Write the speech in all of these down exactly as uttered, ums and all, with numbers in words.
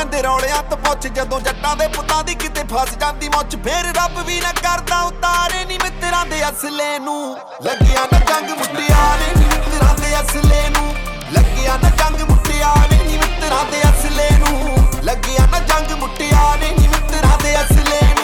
ਲੈਂਦੇ ਰੌਲਿਆਂ ਤੋਂ ਪੁੱਛ ਜਦੋਂ ਜੱਟਾਂ ਦੇ ਪੁੱਤਾਂ ਦੀ ਕਿਤੇ ਫਸ ਜਾਂਦੀ ਮੁੱਛ ਫੇਰ ਰੱਬ ਵੀ ਨਾ ਕਰਦਾ ਉਤਾਰੇ ਨੀ ਮਿੱਤਰਾਂ ਦੇ ਅਸਲੇ ਨੂੰ ਲੱਗਿਆ ਨਾ ਜੰਗ ਮੁਟਿਆਰੇ ਨੀ ਮਿੱਤਰਾਂ ਦੇ ਅਸਲੇ ਨੂੰ ਲੱਗਿਆ ਨਾ ਜੰਗ ਮੁਟਿਆਰੇ ਨੀ ਮਿੱਤਰਾਂ ਦੇ ਅਸਲੇ ਨੂੰ ਲੱਗਿਆ ਨਾ ਜੰਗ ਮੁਟਿਆਰੇ ਨੀ ਮਿੱਤਰਾਂ ਦੇ ਅਸਲੇ ਨੂੰ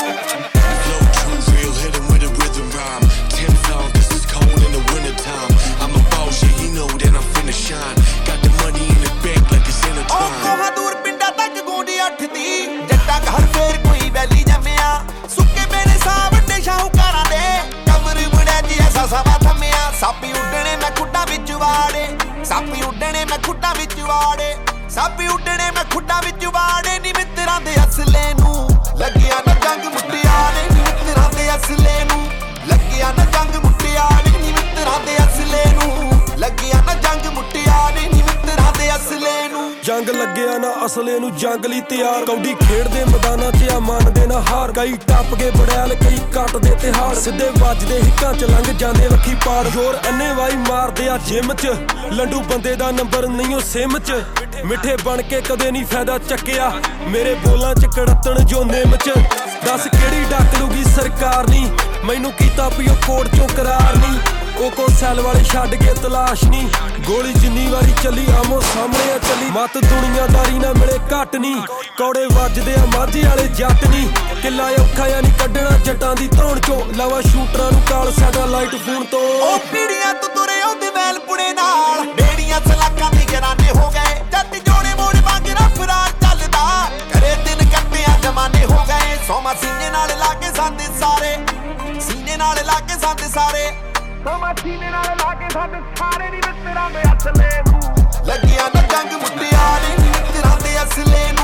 ਜੱਟਾਂ ਘਰ ਫੇਰ ਕੋਈ ਵੈਲੀ ਜੰਮਿਆ ਸੁੱਕੇ ਬੇਲੇ ਸਾਹ ਵੱਡੇ ਸ਼ਾਹੂਕਾਰਾਂ ਦੇ ਕਮਰ ਮੁੜਿਆ ਜੀ ਐਸਾ ਸਵਾ ਥੰਮਿਆ ਸਾਪੀ ਉੱਡਣੇ ਮੈਂ ਖੁੱਡਾਂ ਵਿੱਚ ਵਾੜੇ ਸਾਪੀ ਉੱਡਣੇ ਮੈਂ ਖੁੱਡਾਂ ਵਿੱਚ ਵਾੜੇ ਸਾਪੀ ਉੱਡਣੇ ਮੈਂ ਖੁੱਡਾਂ ਵਿੱਚ ਵਾੜੇ ਨੀ ਮਿੱਤਰਾਂ ਦੇ ਅਸਲੇ ਨੂੰ ਲੱਗਿਆ ਨਾ ਜੰਗ ਮੁਟਿਆਰੇ ਨੀ ਮਿੱਤਰਾਂ ਦੇ ਅਸਲੇ ਨੂੰ ਲੱਗਿਆ ਨਾ ਜੰਗ ਮੁਟਿਆਰੇ ਨੀ ਮਿੱਤਰਾਂ ਦੇ ਅਸਲੇ ਨੂੰ ਲੱਗਿਆ ਨਾ ਜੰਗ ਮੁਟਿਆਰੇ ਨੀ ਮਿੱਤਰਾਂ ਦੇ ਅਸਲੇ ਨੂੰ ਜੰਗ ਲੱਗਿਆ ਨਾ ਅਸਲੇ ਨੂੰ ਜੰਗ ਲਈ ਤਿਆਰ ਕੌਡੀ ਖੇਡਦੇ ਮੈਦਾਨਾਂ 'ਚ ਆ ਮੰਨਦੇ ਨਾ ਹਾਰ ਕਈ ਟੱਪ ਕੇ ਬੜੈਲ ਕਈ ਕੱਟਦੇ ਤਿਹਾੜ ਸਿੱਧੇ ਵੱਜਦੇ ਹਿੱਕਾਂ 'ਚ ਲੰਘ ਜਾਂਦੇ ਲੱਖੀ ਪਾਰ ਜ਼ੋਰ ਅੰਨੇਵਾਹੀ ਮਾਰਦੇ ਆ ਜਿਮ 'ਚ ਲੰਡੂ ਬੰਦੇ ਦਾ ਨੰਬਰ ਨਹੀਂ ਉਹ ਸਿਮ 'ਚ ਮਿੱਠੇ ਬਣ ਕੇ ਕਦੇ ਨਹੀਂ ਫਾਇਦਾ ਚੱਕਿਆ ਮੇਰੇ ਬੋਲਾਂ 'ਚ ਕੜੱਤਣ ਜੋ ਨਿੰਮ 'ਚ ਦੱਸ ਕਿਹੜੀ ਡੱਕ ਲੂਗੀ ਸਰਕਾਰ ਨਹੀਂ ਮੈਨੂੰ ਕੀਤਾ ਪਿਓ ਕੋਰਟ 'ਚੋਂ ਕਰਾਰ ਨਹੀਂ ਉਹ ਕੋ ਸੈਲ ਵਾਲੇ ਛੱਡ ਕੇ ਤਲਾਸ਼ ਨਹੀਂ ਗੋਲੀ ਜਿੰਨੀ ਵਾਰੀ ਚੱਲੀ ਆਮੋ ਸਾਹਮਣੇ ਆ ਚੱਲੀ ਮਤ ਦੁਨੀਆਦਾਰੀ ਨਾ ਮਿਲੇ ਘੱਟ ਨਹੀਂ ਕੌੜੇ ਵੱਜਦੇ ਆ ਮਾਝੇ ਵਾਲੇ ਜੱਟ ਨਹੀਂ ਕਿੱਲਾ ਔਖਾ ਜਾਂ ਨਹੀਂ ਕੱਢਣਾ ਜੱਟਾਂ ਦੀ ਧੌਣ ਚੋਂ ਲਾਵਾ ਸ਼ੂਟਰਾਂ ਨੂੰ ਕਾਲ ਸਾਡਾ ਲਾਈਟ ਫੋਨ ਤੋਂ ਉਹ ਪੀੜੀਆਂ ਤੋਂ ਤੁਰੇ ਉਹਦੇ ਵੈਲ ਪੁੜੇ ਨਾਲ ਡੇੜੀਆਂ ਸਲਾਕਾਂ ਦੀ ਗਰਾਨੇ ਹੋ ਗਏ ਜੱਟ ਜੋੜੇ ਮੋੜ ਵਾਂਗ ਰਫਰਾਰ ਚੱਲਦਾ ਕਰੇ ਦਿਨ ਕੱਟਿਆ ਜਮਾਨੇ ਹੋ ਗਏ ਸੋਮਾ ਸੀਨੇ ਨਾਲ ਲਾਗੇ ਸੰਦੇ ਸਾਰੇ ਸੀਨੇ ਨਾਲ ਲਾਗੇ ਸੰਦੇ ਸਾਰੇ ਸੋਮਾ ਸੀਨੇ ਨਾਲ ਲਾਗੇ ਸੰਦੇ ਸਾਰੇ ਨੀ ਮਿੱਤਰਾਂ ਦੇ ਅਸਲੇ ਨੂੰ ਲੱਗਿਆ ਨਾ ਜੰਗ ਮੁਟਿਆਰੇ ਨੀ ਮਿੱਤਰਾਂ ਦੇ ਅਸਲੇ